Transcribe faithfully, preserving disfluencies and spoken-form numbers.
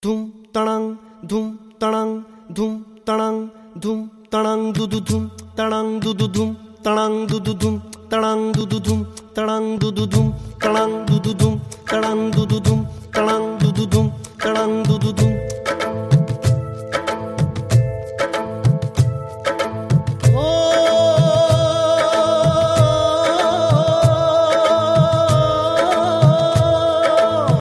धूम तड़ंग धूम तड़ंग धूम तड़ंग धूम तड़ंग दुदु धूम तड़ंग दुदु धूम तड़ंग दुदु धूम तड़ंग दुदु धूम तड़ंग दुदु धूम तड़ंग दुदु धूम तड़ंग दुदु धूम तड़ंग दुदु धूम तड़ंग दुदु धूम